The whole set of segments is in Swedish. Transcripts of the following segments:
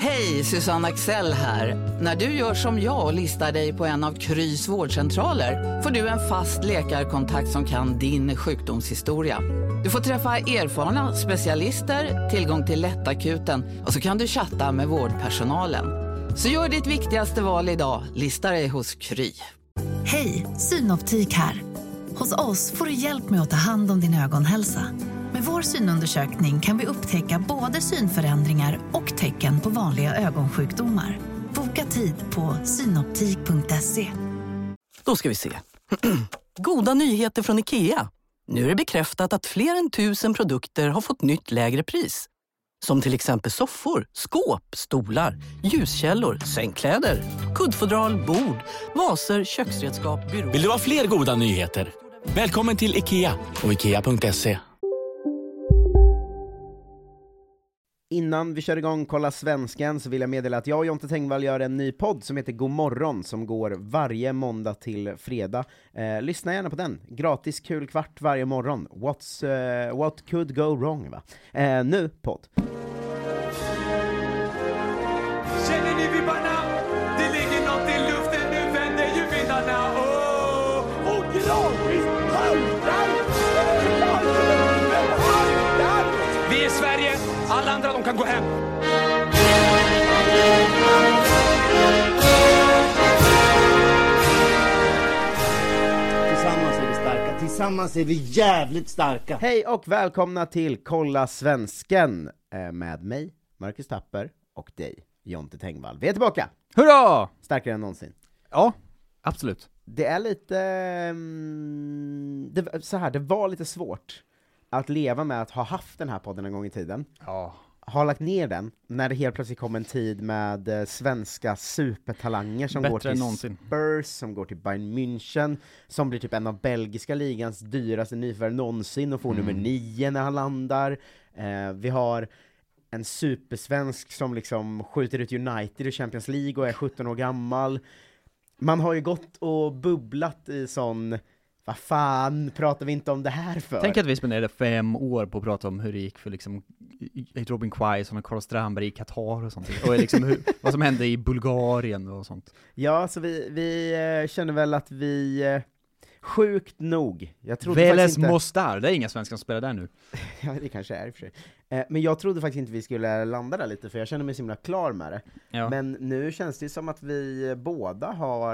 Hej, Susanne Axel här. När du gör som jag och listar dig på en av Krys vårdcentraler får du en fast läkarkontakt som kan din sjukdomshistoria. Du får träffa erfarna specialister, tillgång till lättakuten och så kan du chatta med vårdpersonalen. Så gör ditt viktigaste val idag, lista dig hos Kry. Hej, Synoptik här. Hos oss får du hjälp med att ta hand om din ögonhälsa. Med vår synundersökning kan vi upptäcka både synförändringar och tecken på vanliga ögonsjukdomar. Boka tid på synoptik.se. Då ska vi se. Goda nyheter från IKEA. Nu är det bekräftat att fler än 1000 produkter har fått nytt lägre pris. Som till exempel soffor, skåp, stolar, ljuskällor, sängkläder, kuddfodral, bord, vaser, köksredskap, byråer. Vill du ha fler goda nyheter? Välkommen till IKEA och IKEA.se. Innan vi kör igång Kolla Svensken så vill jag meddela att jag och Jonte Tengvall gör en ny podd som heter God morgon som går varje måndag till fredag. Lyssna gärna på den. Gratis kul kvart varje morgon. What could go wrong, va? Nu podd. Känner ni vibbarna? Det ligger något i luften, nu vänder ju vindarna. Och gradvis haltar. Vi är Sverige, alla andra de kan gå hem. Tillsammans är vi starka, tillsammans är vi jävligt starka. Hej och välkomna till Kolla Svensken med mig, Marcus Tapper, och dig, Jonte Tengvall. Vi är tillbaka! Hurra! Starkare än någonsin. Ja, absolut. Det är lite... det var lite svårt att leva med att ha haft den här podden en gång i tiden. Ja. Har lagt ner den när det helt plötsligt kom en tid med svenska supertalanger som Bättre går till än någonsin. Spurs, som går till Bayern München, som blir typ en av belgiska ligans dyraste nyförvärv någonsin och får nummer 9 när han landar. Vi har en supersvensk som liksom skjuter ut United i Champions League och är 17 år gammal. Man har ju gått och bubblat i sån... Vad fan pratar vi inte om det här för? Tänk att vi spenderade 5 år på att prata om hur det gick för liksom Robin Quaison och Carl Strandberg i Qatar och sånt. Och liksom vad som hände i Bulgarien och sånt. Ja, så vi känner väl att vi... sjukt nog. Jag trodde Veles faktiskt inte... Mostar, det är inga svenskar som spelar där nu. Ja, det kanske är i och för sig. Men jag trodde faktiskt inte vi skulle landa där lite, för jag känner mig så himla klar med det. Ja. Men nu känns det som att vi båda har...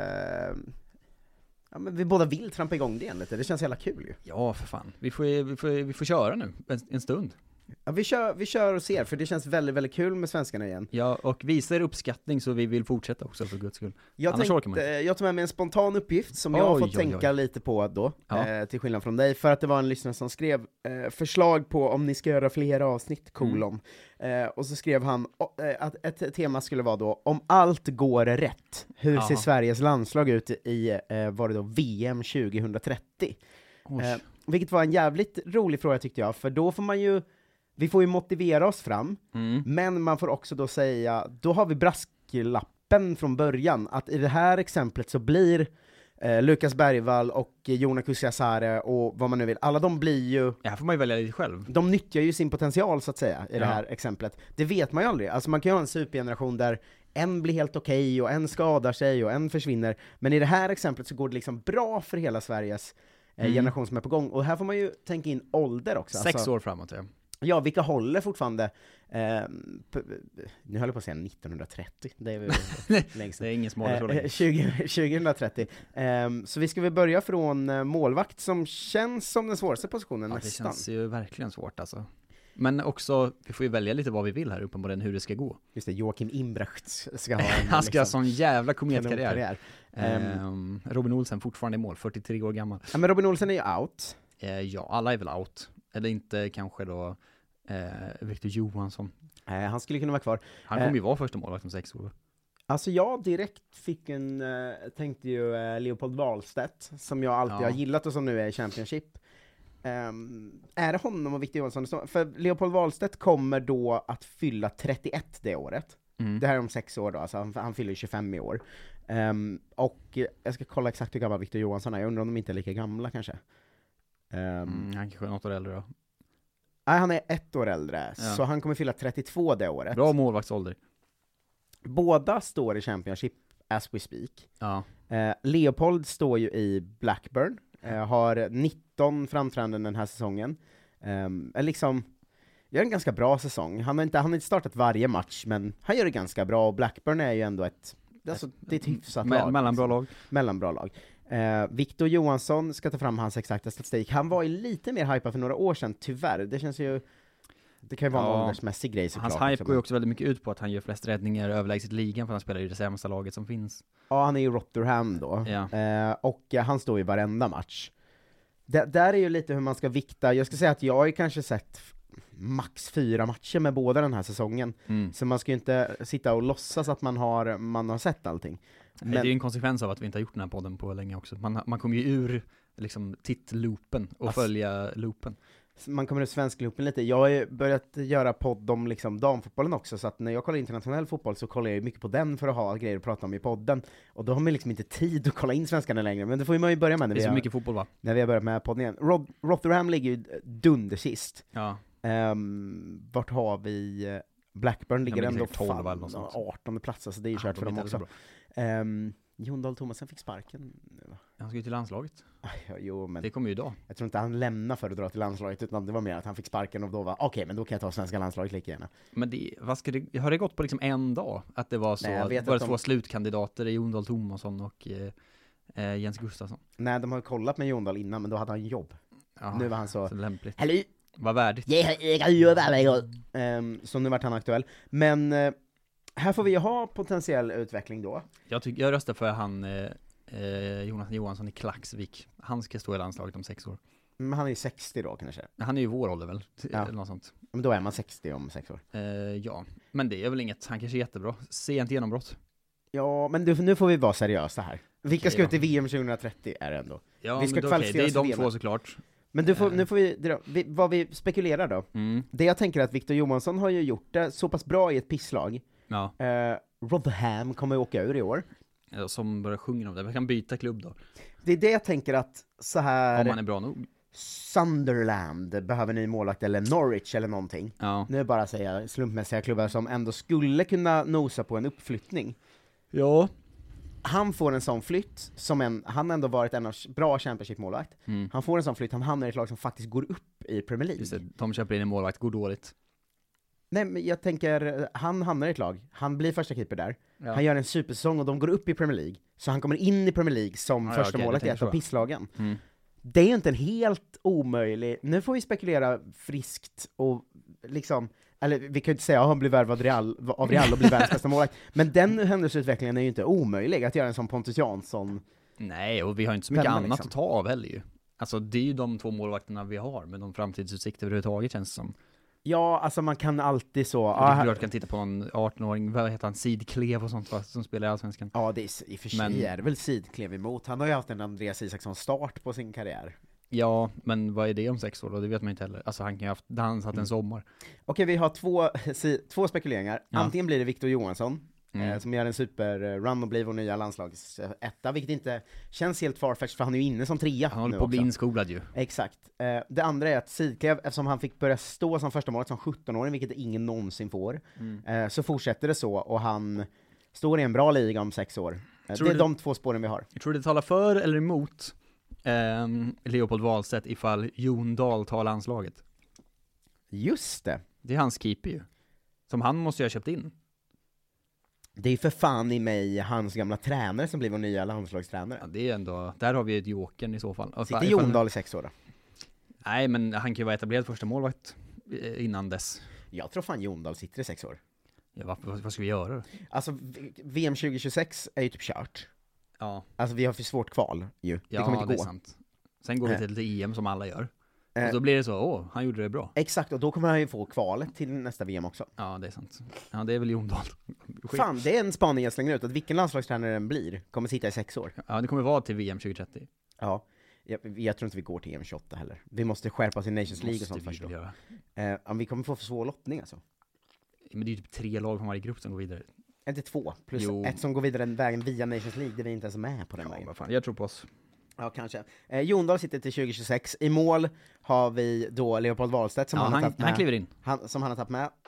Ja, men vi båda vill trampa igång det igen lite. Det känns jävla kul ju. Ja, för fan. Vi får köra nu en stund. Ja, vi kör och ser, för det känns väldigt, väldigt kul med svenskarna igen. Ja, och visar uppskattning så vi vill fortsätta också för guds skull. Jag tar med mig en spontan uppgift som jag har fått tänka lite på då, till skillnad från dig, för att det var en lyssnare som skrev förslag på om ni ska göra flera avsnitt, och så skrev han att ett tema skulle vara då, om allt går rätt, hur ser Sveriges landslag ut i var det då VM 2030? Vilket var en jävligt rolig fråga tyckte jag, för då får vi får ju motivera oss fram, men man får också då säga, då har vi brasklappen från början, att i det här exemplet så blir Lukas Bergvall och Jonas Kusiasare och vad man nu vill, alla de blir ju... Ja, här får man ju välja lite själv. De nyttjar ju sin potential så att säga i det här exemplet. Det vet man ju aldrig. Alltså man kan ju ha en supergeneration där en blir helt okej och en skadar sig och en försvinner. Men i det här exemplet så går det liksom bra för hela Sveriges generation som är på gång. Och här får man ju tänka in ålder också. 6 år framåt, ja. Ja, vilka håller fortfarande nu höll jag på att säga 1930. Det är väl längst. Det är ingen smål så länge. 2030. Så vi ska väl börja från målvakt, som känns som den svåraste positionen nästan. Det känns ju verkligen svårt alltså. Men också, vi får ju välja lite vad vi vill här uppenbarligen, hur det ska gå. Just det, Joakim Imbrecht ska ha en, han ska ha liksom, sån jävla kometkarriär. Robin Olsen fortfarande i mål, 43 år gammal. Ja, men Robin Olsen är ju out. Ja, alla är väl out. Eller inte kanske då Victor Johansson. Han skulle kunna vara kvar. Han kommer ju vara första målvakt om 6 år. Alltså jag direkt tänkte ju Leopold Wahlstedt, som jag alltid har gillat och som nu är i Championship. Är det honom och Victor Johansson? För Leopold Wahlstedt kommer då att fylla 31 det året. Det här är om 6 år då, alltså han fyller 25 i år. Och jag ska kolla exakt hur gammal Victor Johansson är. Jag undrar om de inte är lika gamla kanske. Han kanske är något år äldre då. Nej, han är 1 år äldre, så han kommer fylla 32 det året. Bra målvaktsålder. båda står i Championship as we speak. Ja. Leopold står ju i Blackburn, har 19 framträdanden den här säsongen. Liksom gör en ganska bra säsong. Han har inte startat varje match, men han gör det ganska bra, och Blackburn är ju ändå det är ett hyfsat lag. Mellanbra lag. Victor Johansson ska ta fram hans exakta statistik. Han var ju lite mer hypad för några år sedan, tyvärr. Det känns ju... Det kan ju vara en åldersmässig grej såklart. Hans hype går ju också väldigt mycket ut på att han gör flest räddningar överlägset ligan, för han spelar ju det sämsta laget som finns. Ja, han är ju Rotherham då. Ja. Och han står i varenda match. Där är ju lite hur man ska vikta. Jag ska säga att jag har ju kanske sett max 4 matcher med båda den här säsongen. Så man ska ju inte sitta och låtsas att man har sett allting. Men det är ju en konsekvens av att vi inte har gjort den här podden på länge också. Man kommer ju ur liksom tittloopen och följa loopen. Man kommer ur svenskloopen lite. Jag har ju börjat göra podd om liksom damfotbollen också, så att när jag kollar internationell fotboll så kollar jag mycket på den för att ha grejer att prata om i podden. Och då har man liksom inte tid att kolla in svenskarna längre, men det får man ju börja med när det är så mycket fotboll, va? När vi har börjat med podden igen. Rotherham ligger ju dundersist. Ja. Vart har vi Blackburn ligger ändå 18 plats, alltså det är ju kört för dem också. Jon Dahl Tomasson fick sparken. Han ska ju till landslaget. Jo, men det kommer ju idag. Jag tror inte han lämnar för att dra till landslaget, utan det var mer att han fick sparken och då var okej, men då kan jag ta svenska landslaget lika gärna. Men har det gått på liksom en dag? Att det var så? Nej, var det 2 slutkandidater, Jon Dahl Tomasson och Jens Gustafsson? Nej, de har kollat med Jon Dahl innan, men då hade han jobb. Ja, nu var han så lämpligt. Hallå! Vad värdigt. Så nu vart han aktuell. Men här får vi ju ha potentiell utveckling då. Jag röstar för han Jonas Johansson i Klaxvik. Han ska stå i landslaget om 6 år. Men han är ju 60 då kanske. Han är ju vår ålder väl? Eller något sånt. Men då är man 60 om 6 år. Ja, men det är väl inget. Han kanske är jättebra. Sent genombrott. Ja, men nu får vi vara seriösa här. Vilka ska ut i VM 2030 är det ändå? Ja, vi ska kvalificera det är de två såklart. Men nu får vi vad vi spekulerar då. Det jag tänker att Victor Johansson har ju gjort det så pass bra i ett pisslag. Ja. Rotherham kommer åka ur i år. Ja, som börjar sjunga om det. Vi kan byta klubb då. Det är det jag tänker att så här. Om man är bra nog. Sunderland behöver ny målvakt, eller Norwich eller någonting. Ja. Nu bara säga slumpmässiga klubbar som ändå skulle kunna nosa på en uppflyttning. Ja. Han får en sån flytt, han ändå varit en av bra Championship-målvakt. Han får en sån flytt, han hamnar i ett lag som faktiskt går upp i Premier League. Just det, de köper in en målvakt, går dåligt. Nej, men jag tänker, han hamnar i ett lag, han blir första keeper där, han gör en supersäsong och de går upp i Premier League, så han kommer in i Premier League som första målet i ett av pisslagen. Det är ju inte en helt omöjlig, nu får vi spekulera friskt och liksom, eller vi kan ju inte säga att han blir värvad av Real och blir världens bästa målvakt, men den händelseutvecklingen är ju inte omöjlig, att göra en sån Pontus Jansson. Nej, och vi har inte så mycket annat att ta av heller ju. Alltså det är ju de 2 målvakterna vi har, med de framtidsutsikter överhuvudtaget känns som. Ja, alltså man kan alltid så. Du kan titta på någon 18-åring, vad heter han, Sidklev och sånt, som spelar i Allsvenskan. Ja, det är i och för sig är det väl Sidklev emot. Han har ju haft en Andreas Isaksson start på sin karriär. Ja, men vad är det om 6 år då? Det vet man inte heller. Alltså han kan ju ha dansat en sommar. Okej, vi har två spekuleringar. Ja. Antingen blir det Victor Johansson, som gör en superrun och blir vår nya landslagsetta, vilket inte känns helt farfetched, för han är ju inne som 3. Han håller på att bli inskolad ju. Exakt. Det andra är att Sidklev, eftersom han fick börja stå som första målet som 17-åring, vilket ingen någonsin får, så fortsätter det så, och han står i en bra liga om 6 år. Det är de 2 spåren vi har. Jag tror det talar för eller emot Leopold Wahlstedt ifall Jon Dahl tar landslaget. Just det. Det är hans keeper ju. Som han måste ju ha köpt in. Det är för fan i mig hans gamla tränare som blir vår nya landslagstränare. Ja, det är ändå, där har vi ett jokern i så fall. Sitter Jon Dahl i 6 år då? Nej, men han kan ju vara etablerad första målvakt innan dess. Jag tror fan Jon Dahl sitter i 6 år. Ja, vad ska vi göra? Alltså, VM 2026 är ju typ kört. Ja. Alltså vi har för svårt kval ju. Ja, det kommer inte gå. Det är sant. Sen går vi till EM som alla gör. Och då blir det så, han gjorde det bra. Exakt, och då kommer han ju få kvalet till nästa VM också. Ja, det är sant. Ja, det är väl Jon Dahl. Fan, det är en spaning jag slänger ut, att vilken landslagstränare den blir kommer sitta i 6 år. Ja, det kommer vara till VM 2030. Ja, jag tror inte vi går till EM 28 heller. Vi måste skärpa oss i Nations League och sånt först då. Vi kommer få för svår lottning alltså. Men det är ju typ 3 lag från varje grupp som går vidare. Inte 2, plus ett som går vidare den vägen via Nations League, där vi inte ens är med på den vägen. Vad fan, jag tror på oss. Ja, kanske. Jon Dahl sitter till 2026. I mål har vi då Leopold Wahlstedt som han har tagit med. Han kliver in. Som han har tagit med.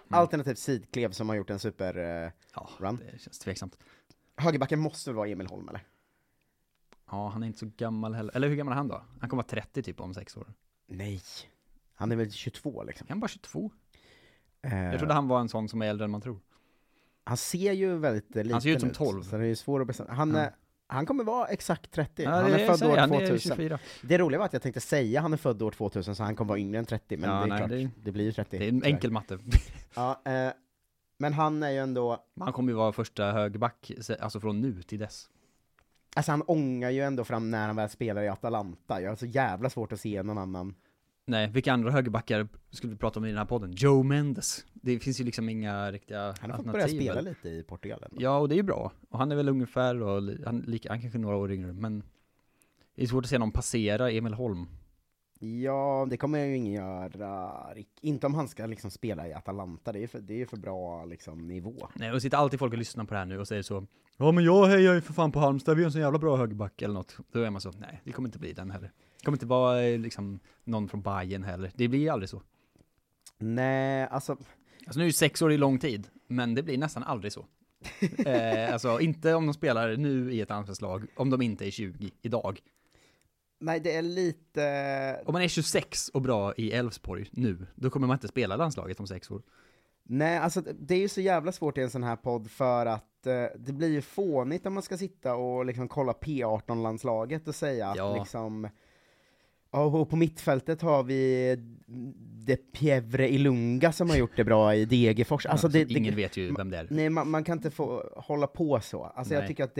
Alternativt Sidklev som har gjort en super run. Det känns tveksamt. Högerbacken måste väl vara Emil Holm, eller? Ja, han är inte så gammal heller. Eller hur gammal är han då? Han kommer vara 30 typ om 6 år. Nej, han är väl 22 liksom. Han är bara 22. Jag trodde han var en sån som är äldre än man tror. Han ser ju väldigt liten ut. Han ser ut som 12. Så det är ju svårt att bestämma. Han kommer vara exakt 30. Ja, han är född år 2000. Är 24. Det roliga var att jag tänkte säga han är född år 2000 så han kommer vara yngre än 30. Men det är klart, det blir ju 30. Det är en enkel matte. Ja, men han är ju ändå... Han kommer ju vara första högerback, alltså från nu till dess. Alltså han ångar ju ändå fram när han väl spelar i Atalanta. Jag har så jävla svårt att se någon annan. Nej, vilka andra högerbackar skulle vi prata om i den här podden? Joe Mendes. Det finns ju liksom inga riktiga alternativ. Han har fått börja spela lite i Portugal. Ja, och det är ju bra. Och han är väl ungefär, och han kanske några år yngre, men det är svårt att se någon passera Emil Holm. Ja, det kommer jag ju ingen göra. Inte om han ska liksom spela i Atalanta. Det är för bra liksom nivå. Nej, och sitter alltid folk och lyssnar på det här nu och säger så: ja, men jag hejar ju för fan på Halmstad, vi har en så jävla bra högerback eller något. Då är man så, nej, det kommer inte bli den heller. Det kommer inte vara liksom någon från Bayern heller. Det blir aldrig så. Nej, alltså nu är ju 6 år i lång tid, men det blir nästan aldrig så. Alltså inte om de spelar nu i ett anfallslag, om de inte är 20 idag. Nej, det är lite... Om man är 26 och bra i Elfsborg nu, då kommer man inte spela landslaget om 6 år. Nej, alltså det är ju så jävla svårt i en sån här podd för att det blir ju fånigt om man ska sitta och liksom kolla P18-landslaget och säga att liksom... Och på mittfältet har vi De Pievre Ilunga som har gjort det bra i Degerfors. Alltså ingen vet ju vem det är. Nej, man kan inte få hålla på så. Alltså jag tycker att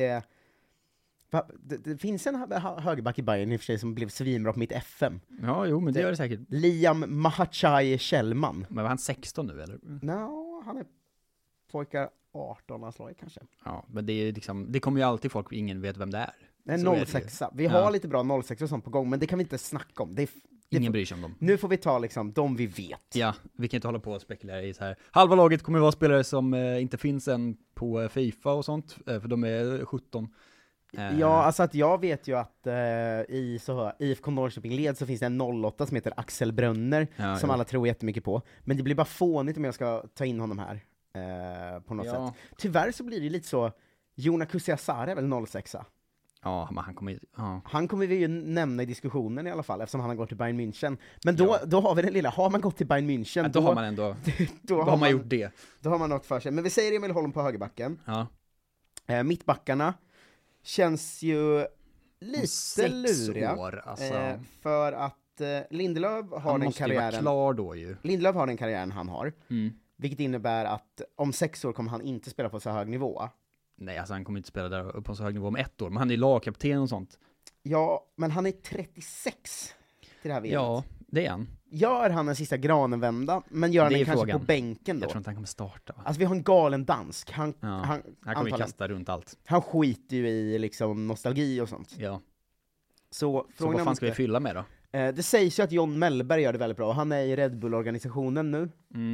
det finns en högerback i Bayern i och för sig som blev svinbra på mitt FM. Ja, jo, men det gör det säkert. Liam Mahachai Kjellman. Men var han 16 nu, eller? No, han är pojkar 18-landslaget kanske. Ja, men det är liksom, det kommer ju alltid folk, ingen vet vem det är. Nej, 06. Vi har lite bra 06 och sånt på gång, men det kan vi inte snacka om. Ingen bryr sig om dem. Nu får vi ta liksom de vi vet. Ja, vi kan inte hålla på och spekulera i så här. Halva laget kommer vara spelare som inte finns än på FIFA och sånt, för de är 17. Ja, alltså att jag vet ju att i IFK Norrköping-led så finns det en 08 som heter Axel Brönner, som alla tror jättemycket på. Men det blir bara fånigt om jag ska ta in honom här på något sätt. Tyvärr så blir det lite så, Jona Kusiasare är väl 06. Ja, men han kommer vi ju nämna i diskussionen i alla fall, eftersom han har gått till Bayern München. Men då har vi den lilla, har man gått till Bayern München, då har man ändå då har man gjort det. Då har man något för sig. Men vi säger Emil Holm på högerbacken. Ja. Mittbackarna känns ju lite luriga. År, alltså. För att Lindelöf har den karriären. Vara klar då ju. Lindelöf har den karriären han har. Vilket innebär att om 6 år kommer han inte spela på så hög nivå. Nej, alltså han kommer inte spela där på så hög nivå om 1 år, men han är lagkapten och sånt. Ja, men han är 36 till det här VM:et. Ja, det är han. Gör han en sista granenvända, men gör han den kanske på bänken då? Jag tror inte han kommer starta. Alltså vi har en galen dansk. Han kommer ju kasta runt allt. Han skiter ju i liksom nostalgi och sånt. Ja. Så vad fan ska vi fylla med då? Det sägs ju att John Mellberg gör det väldigt bra. Han är i Red Bull-organisationen nu.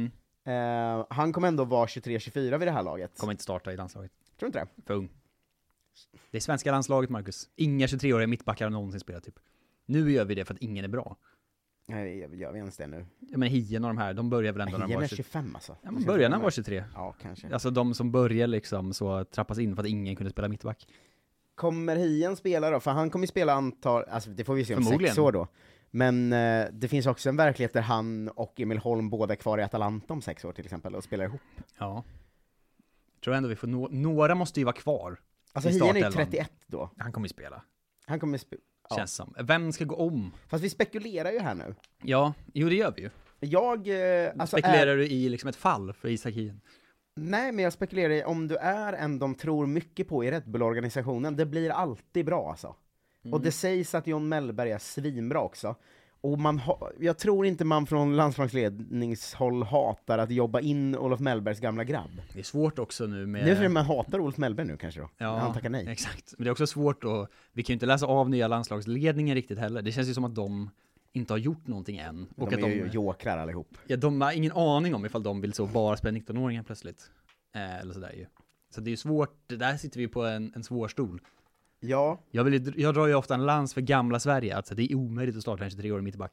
Han kommer ändå vara 23-24 vid det här laget. Kommer inte starta i landslaget. Tror inte det? För ung. Det är svenska landslaget, Marcus. Inga 23-åriga mittbackar har någonsin spelat typ. Nu gör vi det för att ingen är bra. Nej, gör vi ens det nu? Ja, men Hien och de här, de börjar väl ändå när de var 25 alltså. Ja, men börjar när de var 23. Ja, kanske. Alltså de som börjar liksom så trappas in för att ingen kunde spela mittback. Kommer Hien spela då? För han kommer ju spela alltså det får vi se om 6 år då. Men det finns också en verklighet där han och Emil Holm båda är kvar i Atalanta om 6 år till exempel och spelar ihop. Ja. Tror ändå vi får några måste ju vara kvar. Alltså Hien är 31 då. Han kommer ju spela. Han kommer känns som. Vem ska gå om? Fast vi spekulerar ju här nu. Ja, jo det gör vi ju. Spekulerar du i liksom ett fall för Isak Hien? Nej, men jag spekulerar i om du är en de tror mycket på i Red Bull-organisationen, det blir alltid bra alltså. Och det sägs att John Mellberg är svinbra också. Och jag tror inte man från landslagsledningshåll hatar att jobba in Olof Mellbergs gamla grabb. Det är svårt också nu med... Nu för man hatar Olof Mellberg nu kanske då. Ja, han tackar nej. Exakt. Men det är också svårt att... Vi kan ju inte läsa av nya landslagsledningen riktigt heller. Det känns ju som att de inte har gjort någonting än. Och de att är ju jokrar allihop. Ja, de har ingen aning om ifall de vill så bara spela 19-åringar plötsligt. Eller sådär ju. Så det är ju svårt. Där sitter vi på en svår stol. Ja. Jag drar ju ofta en lans för gamla Sverige. Alltså det är omöjligt att starta en 23-årig mittback.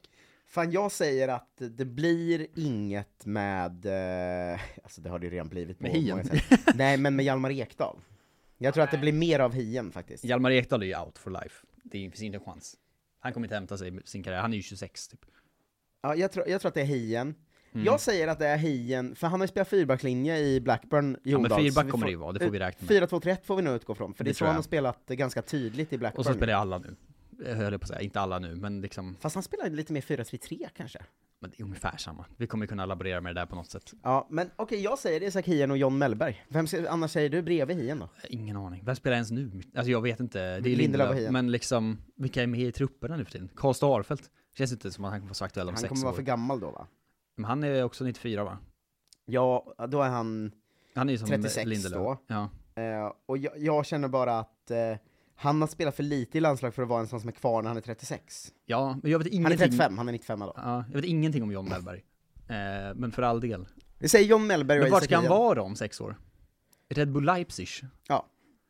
Fan, jag säger att det blir inget med, alltså det har det ju redan blivit på många sätt. Nej, men med Hjalmar Ekdal. Jag tror att det blir mer av Hien faktiskt. Hjalmar Ekdal är ju out for life. Det finns inte en chans. Han kommer inte hämta sig sin karriär, han är ju 26 typ. Ja, jag tror att det är Hien. Jag säger att det är Hien, för han har ju spelat fyrbacklinje i Blackburn. Ja, men fyrback kommer det ju vara, det får vi räkna med. 4-2-3-1 får vi nog utgå från, för det är så han har spelat ganska tydligt i Blackburn. Och så spelar alla nu. Jag höll på att säga, inte alla nu, men liksom... Fast han spelar lite mer 4-3-3 kanske. Men det är ungefär samma. Vi kommer kunna laborera med det där på något sätt. Ja, men okej, jag säger det är Isak Hien och John Mellberg. Vem annars säger du bredvid Hien då? Ingen aning. Vem spelar ens nu? Alltså jag vet inte. Det är Lindelöf och Hien. Men liksom, vilka är med i trupperna nu för tiden? Karl Starfelt. Känns inte som att han kommer vara så aktuell om 6 år. Han kommer vara för gammal då, va? Men han är också 94, va? Ja, då är han är ju som 36 Lindelöf. då. Ja. Och jag känner bara att han har spelat för lite i landslag för att vara en sån som är kvar när han är 36. Ja, men jag vet ingenting. Han är 35, han är 95 då. Ja, jag vet ingenting om John Mellberg. Men för all del. Vi säger John Mellberg och men vart Isak ska han Hien. vara då om 6 år? Red Bull Leipzig? Ja.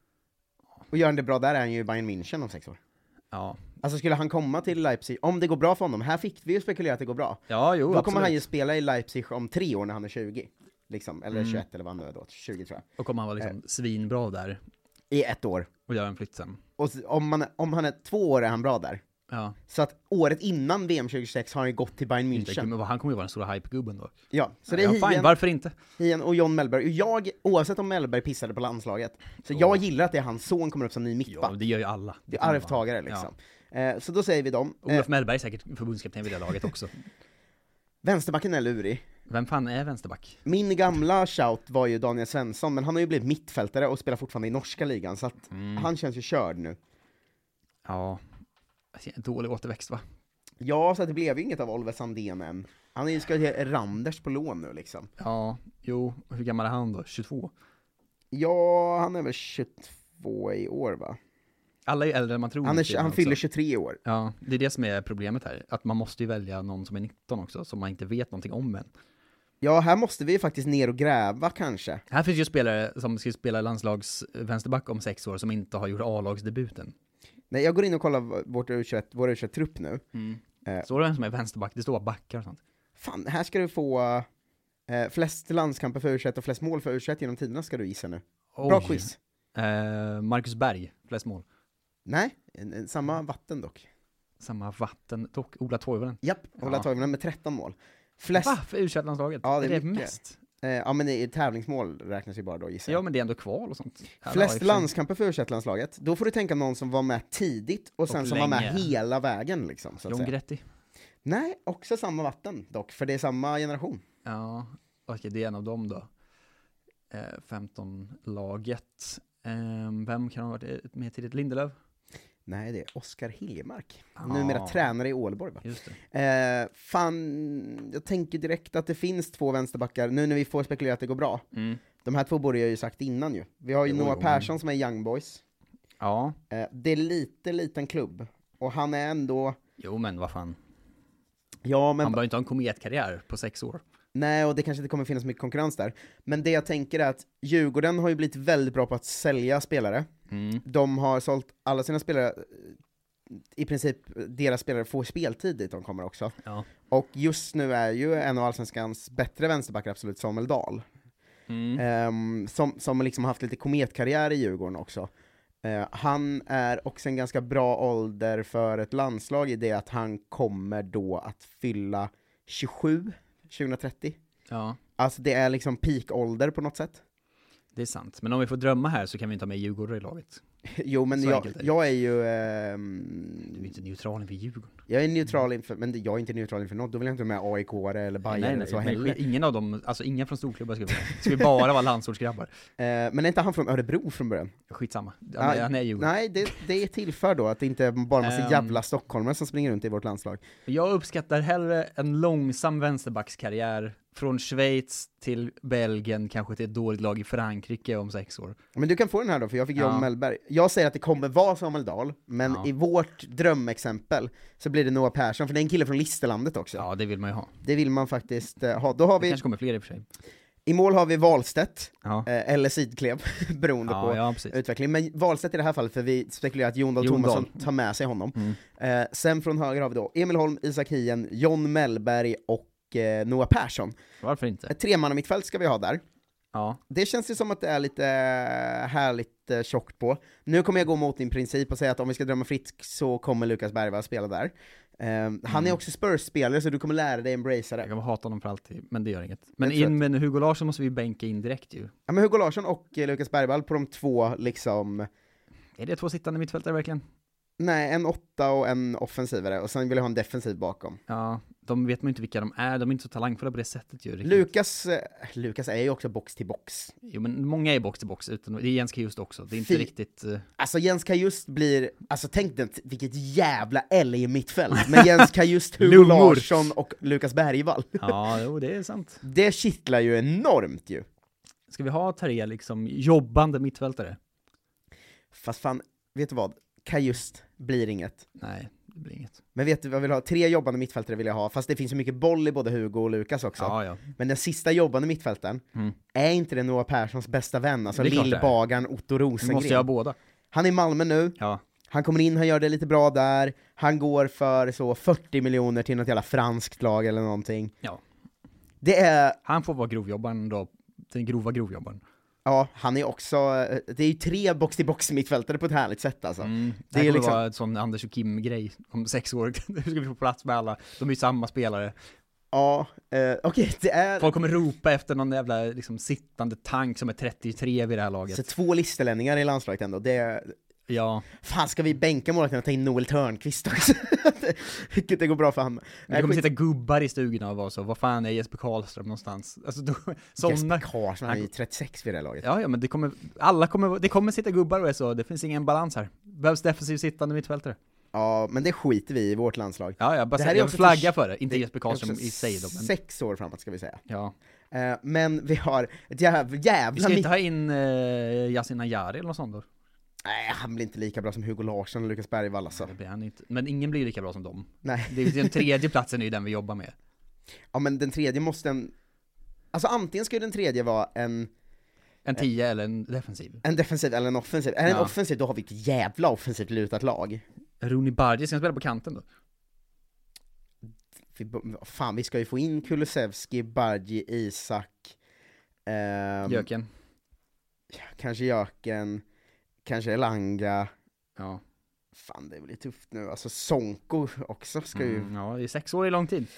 Och gör han det bra där är han ju Bayern München om 6 år. Ja. Alltså skulle han komma till Leipzig, om det går bra för honom, här fick vi ju spekulera att det går bra. Ja, jo, då absolut. kommer han ju spela i Leipzig om 3 år när han är 20. Liksom, eller 21 eller vad han nu är då, 20 tror jag. Och kommer han vara liksom svinbra där. I 1 år. Och göra en flytt sen. Och om han är 2 år är han bra där. Ja. Så att året innan VM 2026 har han ju gått till Bayern München. Men han kommer ju vara den stora hype-gubben då. Ja, så det är Hien, varför inte? Hien och John Mellberg. Och jag, oavsett om Mellberg pissade på landslaget, så jag gillar att det är hans son kommer upp som ny mittback. Ja, det gör ju alla. Det är arvtagare liksom. Ja. Så då säger vi dem. Olof Mellberg är säkert förbundskapten vid det laget också. Vänsterbacken är lurig. Vem fan är vänsterback? Min gamla shout var ju Daniel Svensson, men han har ju blivit mittfältare och spelar fortfarande i norska ligan, så att han känns ju körd nu. Ja, dålig återväxt va? Ja, så att det blev ju inget av Oliver Sandén än. Han ska ge Randers på lån nu liksom. Ja, jo, hur gammal är han då? 22? Ja, han är väl 22 i år va? Alla är äldre än man tror. Han fyller 23 år. Ja, det är det som är problemet här. Att man måste ju välja någon som är 19 också, som man inte vet någonting om än. Ja, här måste vi faktiskt ner och gräva kanske. Här finns ju spelare som ska spela landslags vänsterback om 6 år som inte har gjort A-lagsdebuten. Nej, jag går in och kollar vår U21-trupp nu. Så är det en som är vänsterback, det står backar och sånt. Fan, här ska du få flest landskamper för U21 och flest mål för U21 genom tiderna ska du gissa nu. Bra quiz. Marcus Berg, flest mål. Nej, samma vatten dock. Samma vatten dock, Ola Toivonen. Japp, Ola Toivonen med 13 mål. Flest... Va? För U21-landslaget? Ja, det är det mest? Ja, men i tävlingsmål räknas ju bara då, gissar jag. Ja, men det är ändå kval och sånt. Flest landskamper för U21-landslaget. Då får du tänka någon som var med tidigt och sen och som var med hela vägen liksom, så att John Gretti. Nej, också samma vatten dock, för det är samma generation. Ja, okej, det är en av dem då. 15-laget. Vem kan ha varit med tidigt? Lindelöf? Nej, det är Oskar Hiljemark. Numera tränare i Åleborg, va? Just det. Fan, jag tänker direkt att det finns 2 vänsterbackar, nu när vi får spekulera att det går bra. De här 2 borde jag ju sagt innan ju. Vi har ju Noah Persson som är Young Boys. Ja. Det är liten klubb. Och han är ändå... Jo, men vad fan. Ja, men... Han bör inte ha en kometkarriär på 6 år. Nej, och det kanske inte kommer finnas mycket konkurrens där. Men det jag tänker är att Djurgården har ju blivit väldigt bra på att sälja spelare. De har sålt alla sina spelare, i princip deras spelare får speltid dit de kommer också. Ja. Och just nu är ju en av Allsvenskans bättre vänsterbackar absolut Samuel Dahl. Som liksom har haft lite kometkarriär i Djurgården också. Han är också en ganska bra ålder för ett landslag i det att han kommer då att fylla 27 2030. Ja. Alltså det är liksom peak-ålder på något sätt. Det är sant. Men om vi får drömma här så kan vi inte ha med Djurgården i laget. Jo, men jag är ju... Du är inte neutral inför Djurgården. Jag är neutral inför, men jag är inte neutral inför något. Då vill jag inte med AIK eller Bayern eller så heller. Ingen av dem, alltså ingen från storklubbar ska vi bara vara landsortsgrabbar. Men är inte han från Örebro från början? Skitsamma. Han är Djurgården. Nej, det är tillför då att det inte är bara en massa jävla stockholmare som springer runt i vårt landslag. Jag uppskattar hellre en långsam vänsterbackskarriär från Schweiz till Belgien, kanske till ett dåligt lag i Frankrike om 6 år. Men du kan få den här då, för jag fick John Mellberg. Jag säger att det kommer vara Samuel Dahl, men i vårt drömexempel så blir det Noah Persson, för det är en kille från Listerlandet också. Ja, det vill man ju ha. Det vill man faktiskt ha. Då har vi... kanske kommer fler i och för sig. I mål har vi Wahlstedt, eller Sidklev, beroende på utveckling. Men Wahlstedt i det här fallet, för vi spekulerar att Jon Dahl Tomasson tar med sig honom. Sen från höger har vi då Emil Holm, Isak Hien, John Mellberg och Noah Persson. Varför inte? Ett tremanna mittfält ska vi ha där. Ja. Det känns ju som att det är lite härligt tjockt på. Nu kommer jag gå mot din princip och säga att om vi ska drömma fritt så kommer Lukas Bergvall spela där. Han är också Spurs-spelare, så du kommer lära dig embracea det. Jag kommer hata honom för alltid, men det gör inget. Men in med Hugo Larsson måste vi bänka in direkt ju. Ja, men Hugo Larsson och Lukas Bergvall på de två liksom... Är det två sittande mittfältare verkligen? Nej, en 8 och en offensivare, och sen vill jag ha en defensiv bakom. Ja, de vet man inte vilka de är inte så talangfulla på det sättet ju. Lukas är ju också box till box. Jo, men många är box till box, utan det är Jens Kajust också. Det är inte riktigt... Alltså Jens Kajust blir... Alltså tänk dig vilket jävla L i mittfält. Men Jens Kajust, Hugo Larsson och Lukas Bergvall. Ja, jo, det är sant. Det kittlar ju enormt ju. Ska vi ha 3 liksom jobbande mittfältare? Fast fan, vet du vad? Kajust blir inget. Nej, det blir inget. Men vet du vad jag vill ha? 3 jobbande mittfältare vill jag ha. Fast det finns så mycket boll i både Hugo och Lukas också. Ja. Men den sista jobbande mittfälten är inte det Noah Perssons bästa vän. Alltså lillbagaren Otto Rosengren. Vi måste jag ha båda. Han är i Malmö nu. Ja. Han kommer in, han gör det lite bra där. Han går för så 40 miljoner till något jävla franskt lag eller någonting. Ja. Det är... Han får vara grovjobbaren då. Den grova grovjobbaren. Ja, han är också... Det är ju 3 box-till-box mittfältare på ett härligt sätt alltså. Det är liksom vara en sån Anders och Kim-grej om 6 år. Hur ska vi få plats med alla? De är ju samma spelare. Ja, okej, det är... Folk kommer ropa efter någon jävla liksom, sittande tank som är 33 vid det här laget. Så 2 listelänningar i landslaget ändå. Det är... Ja. Fan, ska vi bänka målet och ta in Noel Törnqvist också? Vilket det går bra för han. Det kommer sitta gubbar i stugorna och vara så. Vad fan är Jesper Karlström någonstans? Alltså då, Jesper Karlström är ju 36 vid det här laget. Ja, men det kommer sitta gubbar och är så. Det finns ingen balans här. Behövs defensiv sittande mittfältare. Ja, men det skiter vi i vårt landslag. Ja, bara det här är också flagga för det. Inte Jesper Karlström i sig då. Men... 6 år framåt ska vi säga. Ja. Men vi har ett jävla... Vi ska inte ha in Yasin Ayari eller något sånt då? Nej, han blir inte lika bra som Hugo Larsson och Lukas Bergvall alltså. Det blir han inte. Men ingen blir lika bra som dem. Nej. Det är den tredje platsen är ju den vi jobbar med. Ja, men den tredje måste alltså antingen ska ju den tredje vara en 10 eller en defensiv. En defensiv eller en offensiv. Är det en offensiv, då har vi ett jävla offensivt lutat lag. Rooney Bardi ska spela på kanten då? Vi ska ju få in Kulusevski, Bardi, Isak. Jöken. Kanske Jöken. Kanske Elanga. Ja. Fan, det blir tufft nu. Alltså Sonko också ska ju... Ja, det är 6 år i lång tid.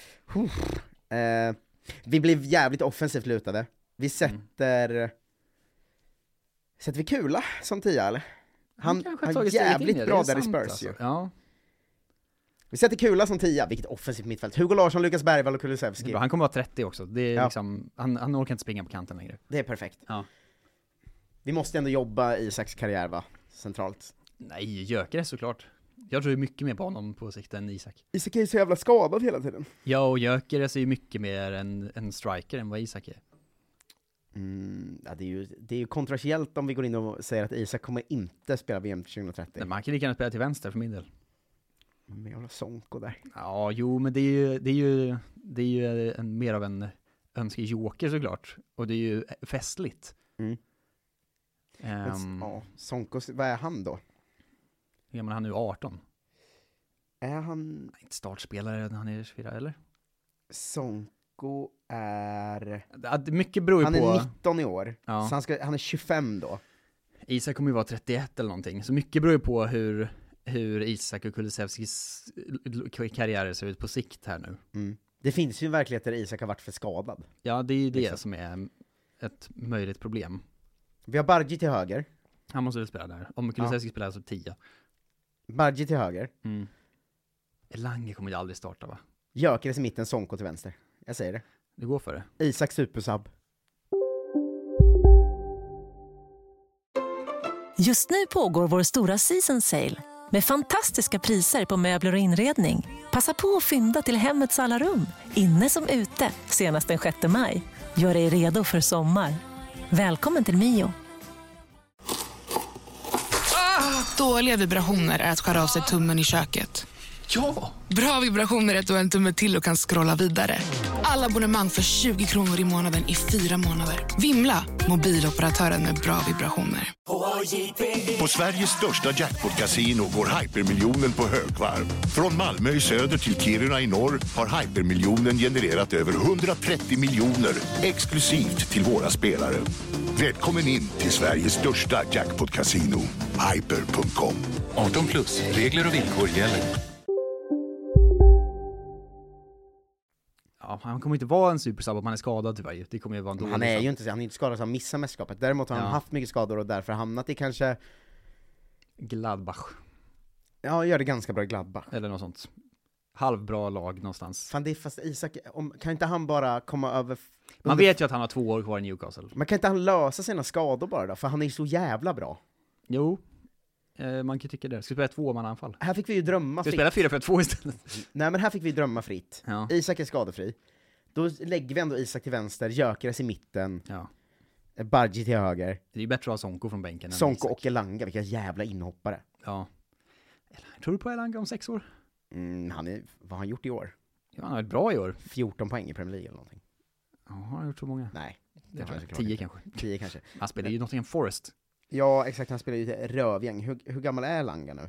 Vi blir jävligt offensivt lutade. Vi sätter vi Kula som 10 eller? Han är jävligt bra där i Spurs alltså. Ja. Vi sätter Kula som 10, vilket offensivt mittfält. Hugo Larsson, Lukas Bergvall och Kulusevski. Han kommer vara 30 också. Det är liksom, han orkar inte springa på kanten längre. Det är perfekt. Ja. Vi måste ändå jobba i Isaks karriär, va? Centralt. Nej, Jöker är såklart. Jag tror mycket mer på honom på sikt än Isak. Isak är ju så jävla skadad hela tiden. Ja, och Jöker är ju mycket mer en striker än vad Isak är. Ja, det är ju kontroversiellt om vi går in och säger att Isak kommer inte spela VM 2030. Nej, man kan lika gärna spela till vänster för min del. Men jag har Sonko där. Ja, jo, men det är ju mer av en önskejoker såklart. Och det är ju festligt. Sonko, vad är han då? Ja, men han är ju 18. Är han... Nej, inte startspelare när han är 24, eller? Sonko är... Mycket beror ju på... Han är 19 i år, så han är 25 då. Isak kommer ju vara 31 eller någonting. Så mycket beror ju på hur Isak och Kulusevskis karriär ser ut på sikt här nu. Det finns ju en verklighet där Isak har varit för skadad. Ja, det är ju det som är ett möjligt problem. Vi har Bargi till höger. Han måste väl spela där. Om Kulusevski spelar så 10. Bargi till höger. Elanga kommer ju aldrig starta, va? Jökeres i mitten, Sonko till vänster. Jag säger det. Du går för det. Isak supersub. Just nu pågår vår stora season sale med fantastiska priser på möbler och inredning. Passa på att fynda till hemmets alla rum, inne som ute, senast den 6 maj. Gör dig redo för sommar. Välkommen till Mio. Dåliga vibrationer är att skära av sig tummen i köket. Ja! Bra vibrationer är att du har en tumme till och kan scrolla vidare. Alla abonnemang för 20 kronor i månaden i 4 månader. Vimla, mobiloperatören med bra vibrationer. På Sveriges största jackpot-casino går hypermiljonen på högvarv. Från Malmö i söder till Kiruna i norr har hypermiljonen genererat över 130 miljoner exklusivt till våra spelare. Välkommen in till Sveriges största jackpot-casino, hyper.com. 18 plus, regler och villkor gäller. Ja, han kommer inte vara en supersub om han är skadad tyvärr. Det kommer ju vara en dålig. Han är ju inte så, han är inte skadad så han missar mästerskapet. Däremot har han haft mycket skador och därför hamnat i kanske Gladbach. Ja, gör det ganska bra i Gladbach. Eller något sånt. Halvbra lag någonstans. Fan, det är fast Isak, kan inte han bara komma över... Man vet ju att han har 2 år kvar i Newcastle. Men kan inte han lösa sina skador bara då? För han är ju så jävla bra. Jo, man kan tycka det. Ska spela 2-man-anfall. Här fick vi ju drömma fritt. Ska spela 4-4-2 istället. Nej, men här fick vi drömma fritt. Ja. Isak är skadefri. Då lägger vi ändå Isak till vänster, Gyökeres i mitten. Ja. Bargi till höger. Det är ju bättre att ha Sonko från bänken. Sonko och Elanga, vilka jävla inhoppare. Ja. Tror du på Elanga om 6 år? Vad har han gjort i år? Ja, han har varit bra i år. 14 poäng i Premier League eller någonting. Ja, har han gjort så många? Nej. Det tror jag 10 kanske. 10 kanske. Han spelar ju Nottingham Forest. Ja, exakt. Han spelar ju ett rövgäng. Hur gammal är Elanga nu?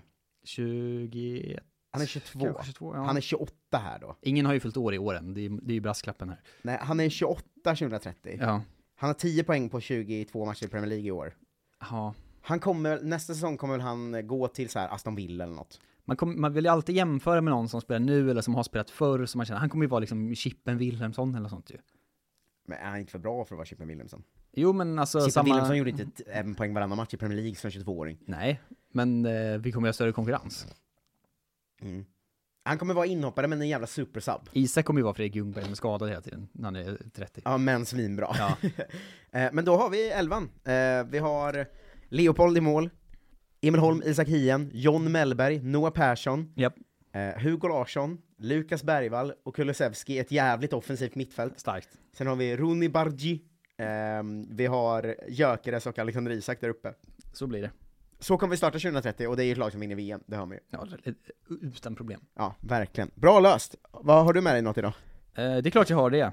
21. Han är 22. 22 ja. Han är 28 här då. Ingen har ju fyllt år i åren. Det är ju brasklappen här. Nej, han är 28 2030. Ja. Han har 10 poäng på 22 matcher i Premier League i år. Ja. Nästa säsong kommer han gå till så här Aston Villa eller något. Man vill ju alltid jämföra med någon som spelar nu eller som har spelat förr, som man känner, han kommer ju vara liksom Chippen Wilhelmsson eller sånt ju. Men är han inte för bra för att vara Chippen Wilhelmsson? Jo, men alltså Chippen Wilhelmsson gjorde inte en poäng varannan match i Premier League som 22-åring. Nej, men vi kommer ju ha större konkurrens. Han kommer vara inhoppare men en jävla supersub. Isak kommer ju vara Fredrik Ljungberg med skadad hela tiden när han är 30. Ja, men svinbra. Ja. Men då har vi 11. Vi har Leopold i mål, Emil Holm, Isak Hien, John Mellberg, Noah Persson, Hugo Larsson, Lukas Bergvall och Kulusevski, ett jävligt offensivt mittfält. Starkt. Sen har vi Rooney Bargi, vi har Gyökeres och Alexander Isak där uppe. Så blir det. Så kommer vi starta 2030 och det är ju ett lag som vinner VM, det har vi ju. Ja, utan problem. Ja, verkligen. Bra löst. Vad har du med dig något idag? Det är klart jag har det.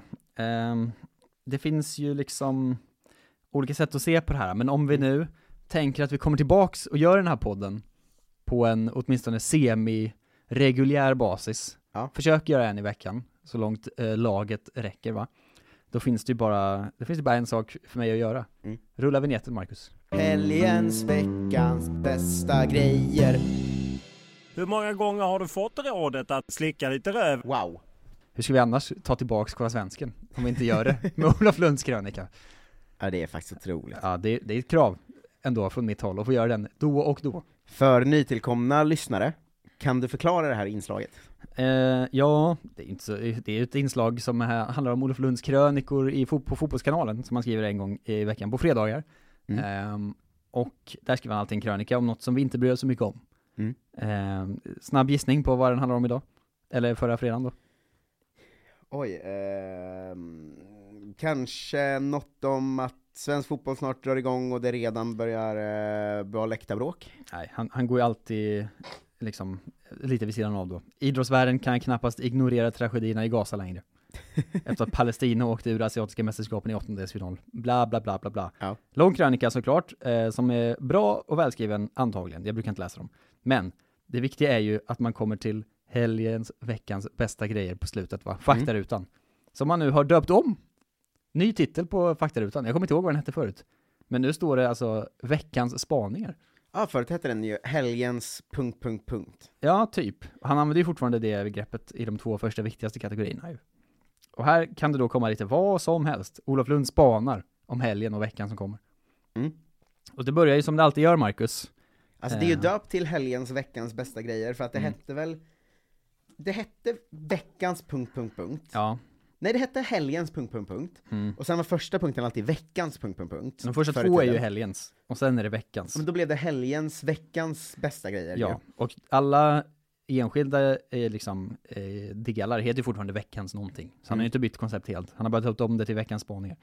Det finns ju liksom olika sätt att se på det här, men om vi nu tänker att vi kommer tillbaks och gör den här podden på en åtminstone semi-reguljär basis. Ja. Försök göra en i veckan, så långt laget räcker, va? Då finns det ju bara en sak för mig att göra. Rulla vignetten, Marcus. Helgens, veckans bästa grejer. Hur många gånger har du fått rådet att slicka lite röv? Wow. Hur ska vi annars ta tillbaks Kolla Svensken om vi inte gör det med Olof Lunds krönika? Ja, det är faktiskt otroligt. Ja, det är ett krav ändå från mitt håll att få göra den då och då. För nytillkomna lyssnare, kan du förklara det här inslaget? Ja, det är ett inslag som handlar om Olof Lunds krönikor på Fotbollskanalen som man skriver en gång i veckan på fredagar. Och där skriver han alltid en krönika om något som vi inte bryr oss så mycket om. Snabb gissning på vad den handlar om idag? Eller förra fredagen då? Oj, kanske något om att svensk fotboll snart drar igång och det redan börjar bra läktarbråk? Nej, han går ju alltid liksom lite vid sidan av då. Idrottsvärlden kan knappast ignorera tragedierna i Gaza längre. Efter att Palestina åkte ur asiatiska mästerskapen i 8-delsfinal. Bla bla bla bla bla. Ja. Lång krönika såklart, som är bra och välskriven antagligen. Jag brukar inte läsa dem. Men det viktiga är ju att man kommer till veckans bästa grejer på slutet, va? Faktarutan. Som man nu har döpt om. Ny titel på faktarutan. Jag kommer inte ihåg vad den hette förut. Men nu står det alltså veckans spaningar. Ja, förut hette den ju helgens ... Ja, typ. Han använder ju fortfarande det begreppet i de 2 första viktigaste kategorierna ju. Och här kan det då komma lite vad som helst. Olof Lund spanar om helgen och veckan som kommer. Och det börjar ju som det alltid gör, Marcus. Alltså det är ju döpt till helgens, veckans bästa grejer, för att det hette väl... Det hette veckans ... Ja. Nej, det hette helgens ... Och sen var första punkten alltid veckans ... De första 2 är ju helgens. Och sen är det veckans. Men då blev det helgens, veckans bästa grejer. Ja, och alla enskilda delar heter ju fortfarande veckans någonting. Så han har ju inte bytt koncept helt. Han har bara tagit om det till veckans spaningar.